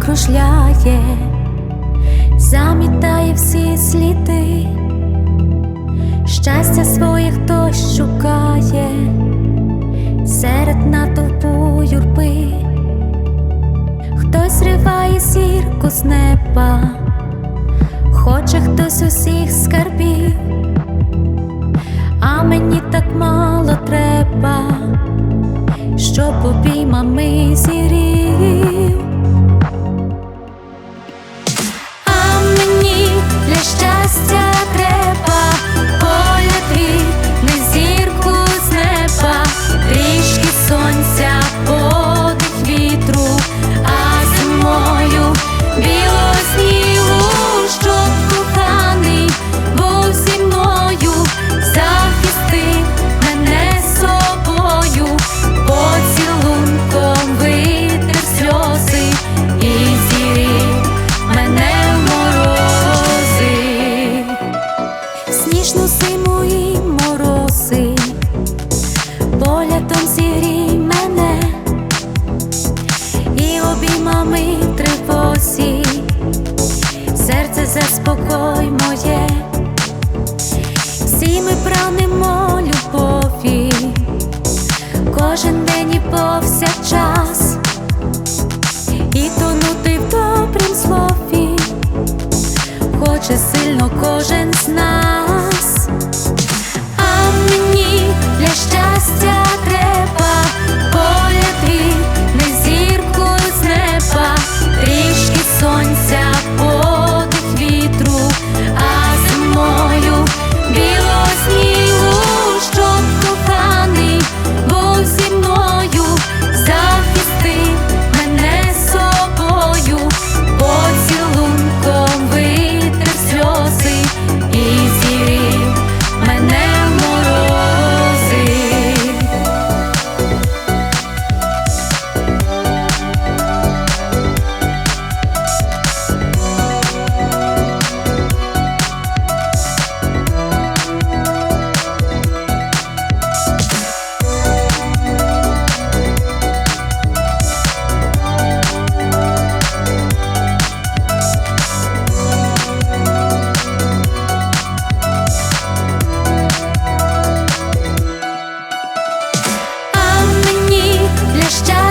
кружляє, замітає всі сліди, щастя своє хтось шукає серед натовпу юрби, хтось зриває зірку з неба, хоче хтось усіх скарбів, а мені так мало треба, щоб обіймами зірів. А мені для щастя треба поля твій, не зірку з неба, трішки сонця, подих вітру, а зимою білого снігу, щоб коханий був зі мною, захистив мене собою, поцілунком витер сльози і зігрів мене в морози, сніжну зиму і морози, поглядом зігрій мене і обіймами в тривозі, серце заспокой моє. Всі ми прагнемо любові, кожен день і повсякчас, і тонути в добрім слові хоче сильно кожен з нас. А мені для щастя треба поля твій, не зірку з неба, трішки сонця, подих вітру, а зимою білого снігу, щоб коханий був зі мною, захистив мене собою, поцілунком витер сльози і зігрів мене в морози. А мені для щастя